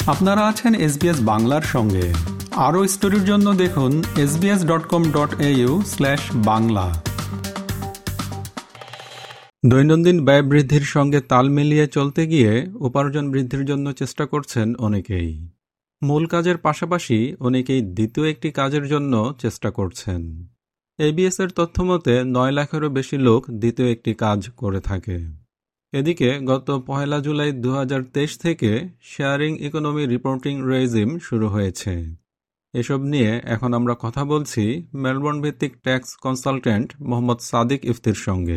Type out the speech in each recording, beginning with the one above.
আপনারা আছেন SBS বাংলার সঙ্গে। আরও স্টোরির জন্য দেখুন sbs.com.au/বাংলা। দৈনন্দিন ব্যয় বৃদ্ধির সঙ্গে তাল মিলিয়ে চলতে গিয়ে উপার্জন বৃদ্ধির জন্য চেষ্টা করছেন অনেকেই। মূল কাজের পাশাপাশি অনেকেই দ্বিতীয় একটি কাজের জন্য চেষ্টা করছেন। ABS-এর তথ্যমতে 9 লাখেরও বেশি লোক দ্বিতীয় একটি কাজ করে থাকে। এদিকে গত 1 জুলাই 2023 থেকে শেয়ারিং ইকোনমি রিপোর্টিং রেজিম শুরু হয়েছে। এসব নিয়ে এখন আমরা কথা বলছি মেলবোর্ন ভিত্তিক ট্যাক্স কনসালটেন্ট মোহাম্মদ সাদিক ইফতির সঙ্গে।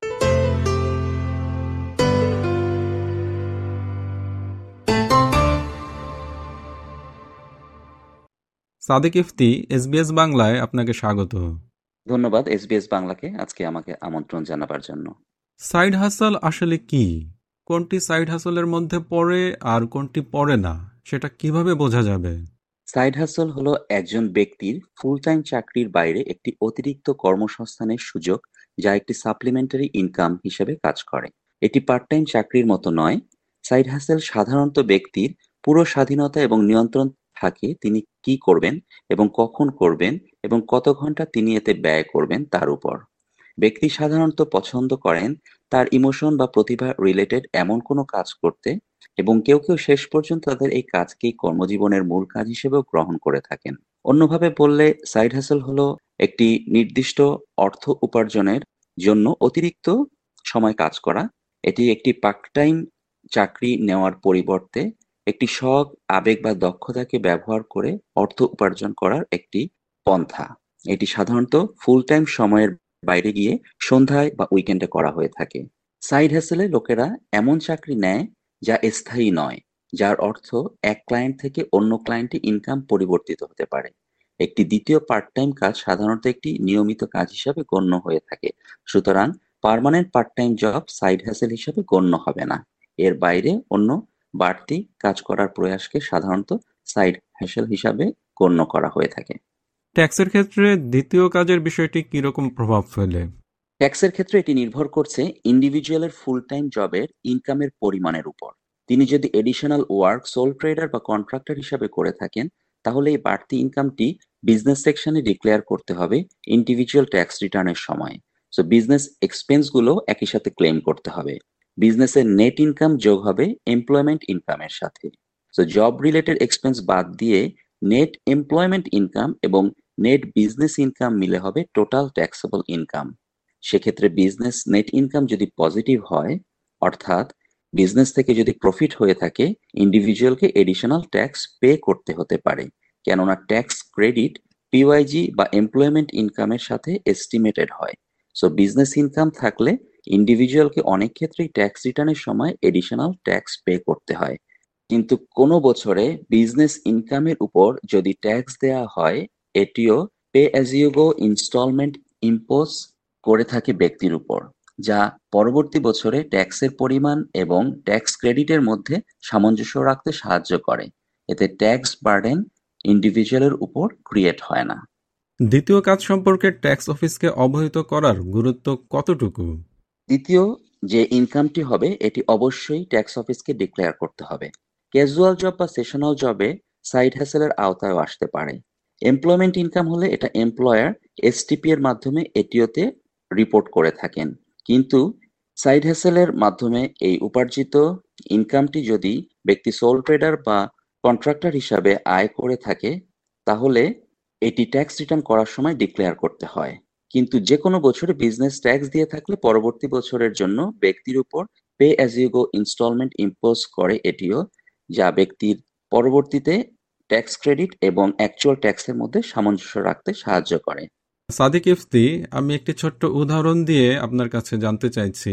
সাদিক ইফতি, SBS বাংলায় আপনাকে স্বাগত। ধন্যবাদ SBS বাংলাকে আজকে আমাকে আমন্ত্রণ জানাবার জন্য। সাইড হাসল আসলে কি? কোনটি সাইড হাসলের মধ্যে পড়ে আর কোনটি পড়ে না, সেটা কিভাবে বোঝা যাবে? সাইড হাসল হলো একজন ব্যক্তির ফুল টাইম চাকরির বাইরে একটি অতিরিক্ত কর্মসংস্থানের সুযোগ, যা একটি সাপ্লিমেন্টারি ইনকাম হিসেবে কাজ করে। এটি পার্ট টাইম চাকরির মতো নয়। সাইড হাসল সাধারণত ব্যক্তির পুরো স্বাধীনতা এবং নিয়ন্ত্রণ থাকে তিনি কি করবেন এবং কখন করবেন এবং কত ঘন্টা তিনি এতে ব্যয় করবেন তার উপর। ব্যক্তি সাধারণত পছন্দ করেন তার ইমোশন বা প্রতিভা রিলেটেড এমন কোনো কাজ করতে, এবং কেউ কেউ শেষ পর্যন্ত তাদের এই কাজকেই কর্মজীবনের মূল কাজ হিসেবেও গ্রহণ করে থাকেন। অন্যভাবে বললে সাইড হাসল হলো একটি নির্দিষ্ট অর্থ উপার্জনের জন্য অতিরিক্ত সময় কাজ করা। এটি একটি পার্ট টাইম চাকরি নেওয়ার পরিবর্তে একটি শখ, আবেগ বা দক্ষতাকে ব্যবহার করে অর্থ উপার্জন করার একটি পন্থা। এটি সাধারণত ফুল টাইম সময়ের বাইরে গিয়ে সন্ধ্যায় বা উইকেন্ডে করা হয়ে থাকে। সাইড হ্যাসেলে লোকেরা এমন চাকরি নেয় যা স্থায়ী নয়, যার অর্থ এক ক্লায়েন্ট থেকে অন্য ক্লায়েন্টে ইনকাম পরিবর্তিত হতে পারে। একটি দ্বিতীয় পার্ট টাইম কাজ সাধারণত একটি নিয়মিত কাজ হিসাবে গণ্য হয়ে থাকে, সুতরাং permanent part time job side hustle হিসাবে গণ্য হবে না। এর বাইরে অন্য বাড়তি কাজ করার প্রয়াসকে সাধারণত সাইড হ্যাসেল হিসাবে গণ্য করা হয়ে থাকে। ট্যাক্সের ক্ষেত্রে দ্বিতীয় কাজের বিষয়টি কিরকম প্রভাব ফেলে? ট্যাক্সের ক্ষেত্রে এটি নির্ভর করছে ইন্ডিভিজুয়ালের ফুল টাইম জবের ইনকামের পরিমাণের উপর। তিনি যদি এডিশনাল ওয়ার্ক সোল ট্রেডার বা কন্ট্রাক্টর হিসাবে করে থাকেন, তাহলে এই বাড়তি ইনকামটি বিজনেস সেকশনে ডিক্লেয়ার করতে হবে ইন্ডিভিজুয়াল ট্যাক্স রিটার্নের সময়। সো বিজনেস এক্সপেন্সগুলো একই সাথে ক্লেম করতে হবে। বিজনেসের নেট ইনকাম যোগ হবে এমপ্লয়মেন্ট ইনকামের সাথে। সো জব রিলেটেড এক্সপেন্স বাদ দিয়ে নেট এমপ্লয়মেন্ট ইনকাম এবং নেট বিজনেস ইনকাম মিলে হবে টোটাল ট্যাক্সেবল ইনকাম। সেক্ষেত্রে বিজনেস নেট ইনকাম যদি পজিটিভ হয়, অর্থাৎ বিজনেস থেকে যদি প্রফিট হয়ে থাকে, ইন্ডিভিজুয়ালকে এডিশনাল ট্যাক্স পে করতে হতে পারে, কেননা ট্যাক্স ক্রেডিট পিওয়াইজি বা এমপ্লয়মেন্ট ইনকামের সাথে এস্টিমেটেড হয়। সো বিজনেস ইনকাম থাকলে ইন্ডিভিজুয়ালকে অনেক ক্ষেত্রেই ট্যাক্স রিটার্নের সময় এডিশনাল ট্যাক্স পে করতে হয়। কিন্তু কোনো বছরে বিজনেস ইনকামের উপর যদি ট্যাক্স দেয়া হয়, ATO pay as you go instalment impose করে থাকে ব্যক্তির উপর, যা পরবর্তী বছরে ট্যাক্সের পরিমাণ এবং ট্যাক্স ক্রেডিটের মধ্যে সামঞ্জস্য রাখতে সাহায্য করে। এতে ট্যাক্স বার্ডেন ইন্ডিভিজুয়ালের উপর ক্রিয়েট হয় না। দ্বিতীয় কাজ সম্পর্কে ট্যাক্স অফিসকে অবহিত করার গুরুত্ব কতটুকু? দ্বিতীয় যে ইনকামটি হবে এটি অবশ্যই ট্যাক্স অফিসকে ডিক্লেয়ার করতে হবে। ক্যাজুয়াল জব বা সেশনাল জবে সাইড হ্যাসেলের আওতায় আসতে পারে। এমপ্লয়মেন্ট ইনকাম হলে এটা এমপ্লয়ার এসটিপি এর মাধ্যমে এটিওতে রিপোর্ট করে থাকেন। কিন্তু সাইড হ্যাসেলের মাধ্যমে এই উপার্জিত ইনকামটি যদি ব্যক্তি সোল ট্রেডার বা কন্ট্রাক্টর হিসাবে আয় করে থাকে, তাহলে এটি ট্যাক্স রিটার্ন করার সময় ডিক্লেয়ার করতে হয়। কিন্তু যে কোনো বছরে বিজনেস ট্যাক্স দিয়ে থাকলে পরবর্তী বছরের জন্য ব্যক্তির উপর pay as you go instalment impose করে এটিও, যা ব্যক্তির পরবর্তীতে ট্যাক্স ক্রেডিট এবং অ্যাকচুয়াল ট্যাক্সের মধ্যে সামঞ্জস্য রাখতে সাহায্য করে। সাদিক ইফতি, আমি একটি ছোট্ট উদাহরণ দিয়ে আপনার কাছে জানতে চাইছি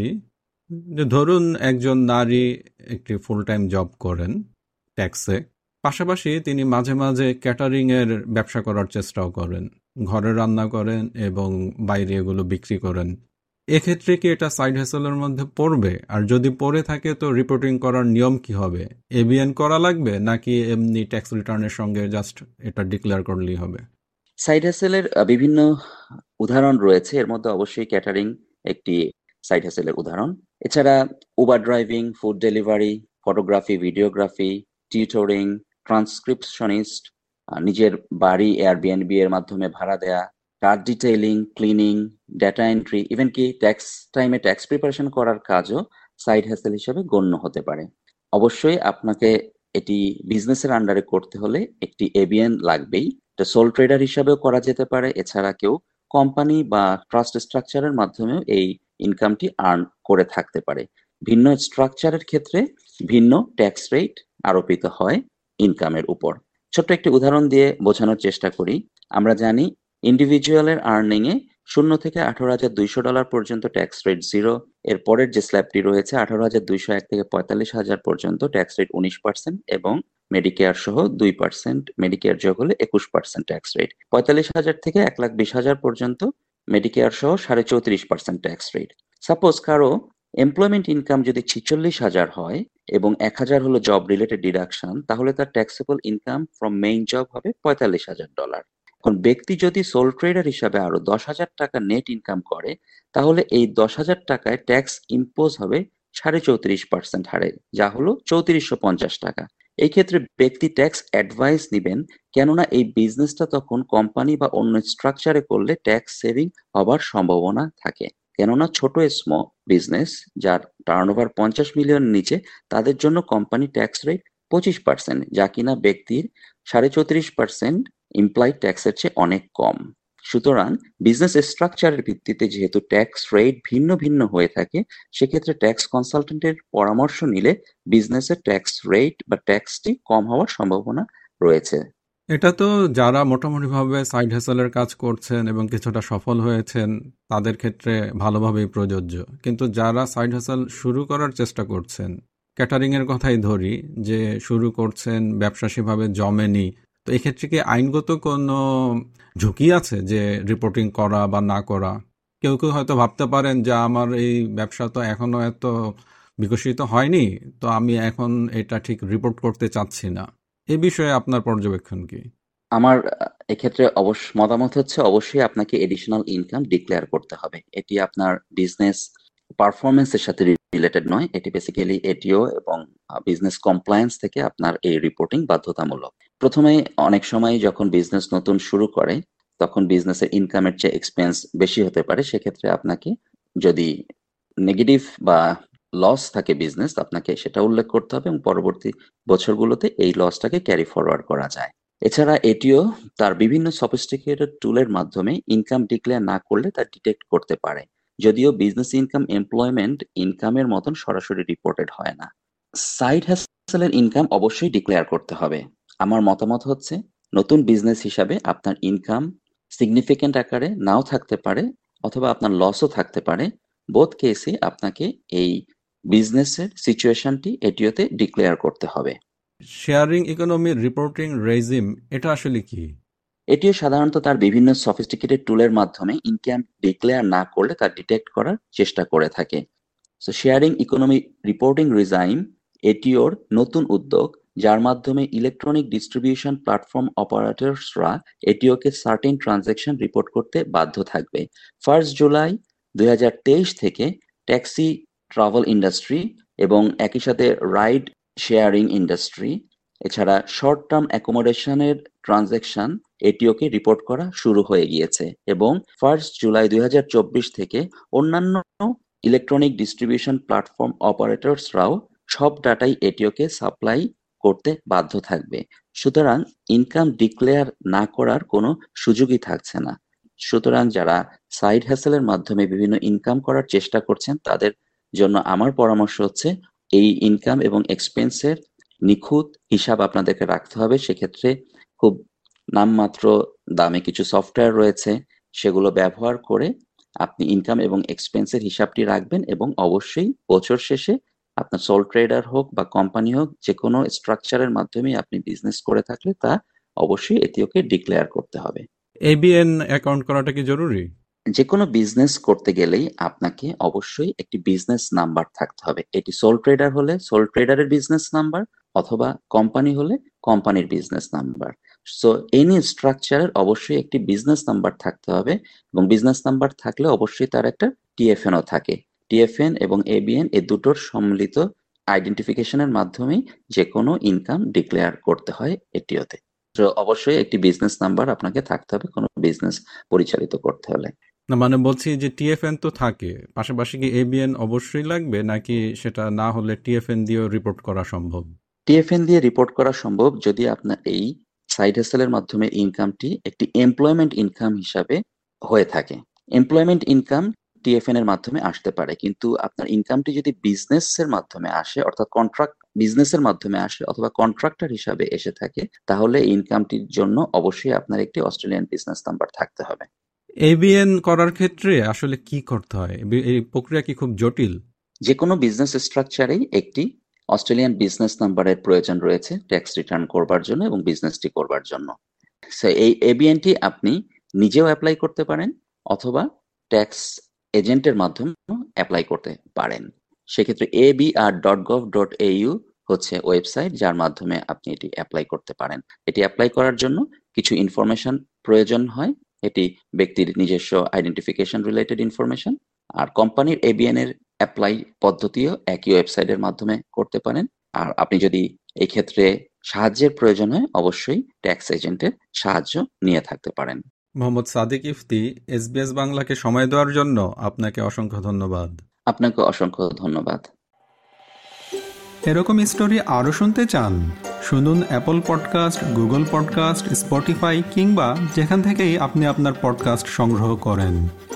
যে ধরুন একজন নারী একটি ফুল টাইম জব করেন ট্যাক্সে, পাশাপাশি তিনি মাঝে মাঝে ক্যাটারিং এর ব্যবসা করার চেষ্টাও করেন, ঘরে রান্না করেন এবং বাইরে এগুলো বিক্রি করেন। এক্ষেত্রে কি এটা সাইড হ্যাসেলের মধ্যে পড়বে? আর যদি পড়ে থাকে তো রিপোর্টিং করার নিয়ম কি হবে? এবিএন করা লাগবে নাকি এমনি ট্যাক্স রিটার্নের সঙ্গে জাস্ট এটা ডিক্লেয়ার করলেই হবে? সাইড হ্যাসেলের বিভিন্ন উদাহরণ রয়েছে, এর মধ্যে অবশ্যই ক্যাটারিং একটি সাইড হ্যাসেলের উদাহরণ। এছাড়া Uber driving, food delivery, photography, videography, tutoring, transcriptionist, নিজের বাড়ি এয়ারবিএনবি এর মাধ্যমে ভাড়া দেয়া, car detailing, cleaning, data entry, even কি ট্যাক্স টাইমে ট্যাক্স প্রিপারেশন করার কাজও সাইড হ্যাসেল হিসেবে গণ্য হতে পারে। অবশ্যই আপনাকে এটি বিজনেসের আন্ডারে করতে হলে একটি এবিএন লাগবেই। এটা সোল ট্রেডার হিসাবেও করা যেতে পারে। এছাড়া কেউ কোম্পানি বা ট্রাস্ট স্ট্রাকচারের মাধ্যমেও এই ইনকামটি আর্ন করে থাকতে পারে। ভিন্ন স্ট্রাকচারের ক্ষেত্রে ভিন্ন ট্যাক্স রেট আরোপিত হয় ইনকামের উপর। ছোট্ট একটি উদাহরণ দিয়ে বোঝানোর চেষ্টা করি। আমরা জানি ইন্ডিভিজুয়ালের আর্নিং এ $0 থেকে $18,200 পর্যন্ত ট্যাক্স রেট 0। এর পরের যে স্ল্যাবটি রয়েছে 18,201 থেকে 45,000 পর্যন্ত ট্যাক্স রেট 19% এবং মেডিকেয়ার সহ 2%, মেডিকেয়ার যোগ হলে 21% ট্যাক্স রেট। 45,000 থেকে 1,20,000 পর্যন্ত মেডিকেয়ার সহ 34.5% ট্যাক্স রেট। সাপোজ কারো এমপ্লয়মেন্ট ইনকাম যদি 46,000 হয় এবং 1,000 হলো জব রিলেটেড ডিডাকশন, তাহলে তার taxable income from main job হবে $45,000। এখন ব্যক্তি যদি সোল ট্রেডার হিসাবে আরো $10,000 নেট ইনকাম করে, তাহলে এই $10,000 ট্যাক্স ইম্পোজ হবে 34.5% হারে, যা হলো $3,450। এই ক্ষেত্রে ব্যক্তি ট্যাক্স অ্যাডভাইস নিবেন, কেননা এই বিজনেসটা তখন কোম্পানি বা অন্য স্ট্রাকচারে করলে ট্যাক্স সেভিং হবার সম্ভাবনা থাকে। কেননা ছোট বিজনেস যার টার্নওভার 50 মিলিয়ন নিচে, তাদের জন্য কোম্পানি ট্যাক্স রেট 25%, যা কিনা ব্যক্তির 34.5% ইমপ্লয়েড ট্যাক্সের চেয়ে অনেক কম। সুতরাং বিজনেস স্ট্রাকচারের ভিত্তিতে যেহেতু ট্যাক্স রেট ভিন্ন ভিন্ন হয়ে থাকে, সেক্ষেত্রে ট্যাক্স কনসালটেন্টের পরামর্শ নিলে বিজনেসের ট্যাক্স রেট বা ট্যাক্সটি কম হওয়ার সম্ভাবনা রয়েছে। এটা তো যারা মোটামুটিভাবে সাইড হ্যাসেলের কাজ করছেন এবং কিছুটা সফল হয়েছেন তাদের ক্ষেত্রে ভালোভাবেই প্রযোজ্য। কিন্তু যারা সাইড হ্যাসেল শুরু করার চেষ্টা করছেন, ক্যাটারিংয়ের কথাই ধরি, যে শুরু করছেন, ব্যবসা সেভাবে জমেনি, তো এক্ষেত্রে কি আইনগত কোনো ঝুঁকি আছে যে রিপোর্টিং করা বা না করা? কেউ কেউ হয়তো ভাবতে পারেন যে আমার এই ব্যবসা তো এখনো এত বিকশিত হয়নি, তো আমি এখন এটা ঠিক রিপোর্ট করতে চাচ্ছি না। এ বিষয়ে আপনার পর্যবেক্ষণ কি? আমার এক্ষেত্রে মতামত হচ্ছে অবশ্যই আপনাকে এডিশনাল ইনকাম ডিক্লেয়ার করতে হবে। এটি আপনার বিজনেস পারফরমেন্সের সাথে রিলেটেড নয়, এটি বেসিক্যালি এটিও এবং বিজনেস কমপ্লায়েন্স থেকে আপনার এই রিপোর্টিং বাধ্যতামূলক। প্রথমে অনেক সময় যখন বিজনেস নতুন শুরু করে, তখন বিজনেসের ইনকামের চেয়ে এক্সপেন্স বেশি হতে পারে। সেক্ষেত্রে আপনাকে যদি নেগেটিভ বা লস থাকে বিজনেস, আপনাকে সেটা উল্লেখ করতে হবে এবং পরবর্তী বছরগুলোতে এই লসটাকে ক্যারি ফরওয়ার্ড করা যায়। এছাড়া এটিও তার বিভিন্ন সফিস্টিকেটেড টুলের মাধ্যমে ইনকাম ডিক্লেয়ার না করলে তা ডিটেক্ট করতে পারে, যদিও বিজনেস ইনকাম এমপ্লয়মেন্ট ইনকামের মতন সরাসরি রিপোর্টেড হয় না। সাইড হ্যাসেলের ইনকাম অবশ্যই ডিক্লেয়ার করতে হবে। আমার মতামত হচ্ছে নতুন বিজনেস হিসাবে আপনার ইনকাম সিগনিফিকেন্ট আকারে নাও থাকতে পারে অথবা আপনার লসও থাকতে পারে। বোথ কেসে আপনাকে এই বিজনেসের সিচুয়েশনটি এটিওতে ডিক্লেয়ার করতে হবে। শেয়ারিং ইকোনমির রিপোর্টিং রেজিম এটা আসলে কি? এটিও সাধারণত তার বিভিন্ন সফিস্টিকেটেড টুলের মাধ্যমে ইনকাম ডিক্লেয়ার না করলে তা ডিটেক্ট করার চেষ্টা করে থাকে। So sharing economy reporting regime এটিওর নতুন উদ্যোগ, যার মাধ্যমে ইলেকট্রনিক ডিস্ট্রিবিউশন প্ল্যাটফর্ম অপারেটরসরা এটিওকে সার্টেন ট্রানজ্যাকশন রিপোর্ট করতে বাধ্য থাকবে। 1 জুলাই 2023 থেকে ট্যাক্সি, ট্রাভেল ইন্ডাস্ট্রি এবং একই সাথে রাইড শেয়ারিং ইন্ডাস্ট্রি, এছাড়া শর্ট টার্ম অ্যাকোমোডেশনের ট্রানজ্যাকশন এটিওকে রিপোর্ট করা শুরু হয়ে গিয়েছে এবং 1 জুলাই 2024 থেকে অন্যান্য ইলেকট্রনিক ডিস্ট্রিবিউশন প্ল্যাটফর্ম অপারেটরসরাও সব ডাটাই এটিওকে সাপ্লাই করতে বাধ্য থাকবে। সুতরাং ইনকাম ডিক্লেয়ার না করার কোনো সুযোগই থাকছে না। সুতরাং যারা সাইড হ্যাসেলের মাধ্যমে বিভিন্ন ইনকাম করার চেষ্টা করছেন, তাদের জন্য আমার পরামর্শ হচ্ছে এই ইনকাম এবং এক্সপেন্সের নিখুঁত হিসাব আপনাদেরকে রাখতে হবে। সেক্ষেত্রে খুব নামমাত্র দামে কিছু সফটওয়্যার রয়েছে, সেগুলো ব্যবহার করে আপনি ইনকাম এবং এক্সপেন্সের হিসাবটি রাখবেন এবং অবশ্যই বছর শেষে আপনার সোল ট্রেডার হোক বা কোম্পানি হোক, যে কোনো স্ট্রাকচারের মাধ্যমে আপনি বিজনেস করে থাকলে তা অবশ্যই এটিওকে ডিক্লেয়ার করতে হবে। এবিএন অ্যাকাউন্ট করাটা কি জরুরি? যে কোনো বিজনেস করতে গেলেই আপনাকে অবশ্যই একটি বিজনেস নাম্বার থাকতে হবে। এটি সোল ট্রেডার হলে সোল ট্রেডারের বিজনেস নাম্বার, অথবা কোম্পানি হলে কোম্পানির বিজনেস নাম্বার। সো এনি স্ট্রাকচারের অবশ্যই একটি বিজনেস নাম্বার থাকতে হবে এবং বিজনেস নাম্বার থাকলে অবশ্যই তার একটা টিএফএনও থাকে। টিএফএন এবং এবিএন এই দুটোর সম্মিলিত আইডেন্টিফিকেশনের মাধ্যমেই যে কোনো ইনকাম ডিক্লেয়ার করতে হয় এটিওতে। তো অবশ্যই একটি বিজনেস নাম্বার আপনাকে থাকতে হবে কোনো বিজনেস পরিচালিত করতে হলে। না, মানে বলছি যে টিএফএন তো থাকে, পাশাপাশি কি এবিএন অবশ্যই লাগবে, নাকি সেটা না হলে টিএফএন দিয়েও রিপোর্ট করা সম্ভব? টিএফএন দিয়ে রিপোর্ট করা সম্ভব যদি আপনার এই সাইড হাসেলের মাধ্যমে ইনকামটি একটি এমপ্লয়মেন্ট ইনকাম হিসাবে হয়ে থাকে। এমপ্লয়মেন্ট ইনকাম টিএফএন এর মাধ্যমে আসতে পারে, কিন্তু আপনার ইনকামটি যদি বিজনেসের মাধ্যমে আসে, অর্থাৎ কন্ট্রাক্ট বিজনেসের মাধ্যমে আসে অথবা কন্ট্রাক্টর হিসাবে এসে থাকে, তাহলে ইনকামটির জন্য অবশ্যই আপনার একটি অস্ট্রেলিয়ান বিজনেস নাম্বার থাকতে হবে। এবিএন করার ক্ষেত্রে আসলে কি করতে হয়? এই প্রক্রিয়া কি খুব জটিল? যে কোনো বিজনেস স্ট্রাকচারেই একটি অস্ট্রেলিয়ান বিজনেস নাম্বারের প্রয়োজন রয়েছে ট্যাক্স রিটার্ন করবার জন্য এবং বিজনেসটি করবার জন্য। সো এই এবিএনটি আপনি নিজেও অ্যাপ্লাই করতে পারেন অথবা ট্যাক্স এজেন্টের মাধ্যমে অ্যাপ্লাই করতে পারেন। সেক্ষেত্রে abr.gov.au হচ্ছে ওয়েবসাইট যার মাধ্যমে আপনি এটি অ্যাপ্লাই করতে পারেন। এটি অ্যাপ্লাই করার জন্য কিছু ইনফরমেশন প্রয়োজন হয়। এটি ব্যক্তির নিজস্ব আইডেন্টিফিকেশন রিলেটেড ইনফরমেশন। আর কোম্পানির এবিএন এর অ্যাপ্লাই পদ্ধতিও একই ওয়েবসাইটের মাধ্যমে করতে পারেন। আর আপনি যদি এই ক্ষেত্রে সাহায্যের প্রয়োজন হয় অবশ্যই ট্যাক্স এজেন্টের সাহায্য নিয়ে থাকতে পারেন। মোহাম্মদ সাদিক ইফতি, এসবিএস বাংলাকে সময় দেওয়ার জন্য আপনাকে অসংখ্য ধন্যবাদ। আপনাকে অসংখ্য ধন্যবাদ। এরকম স্টোরি আরও শুনতে চান? শুনুন Apple podcast, Google podcast, Spotify কিংবা যেখান থেকেই আপনি আপনার পডকাস্ট সংগ্রহ করেন।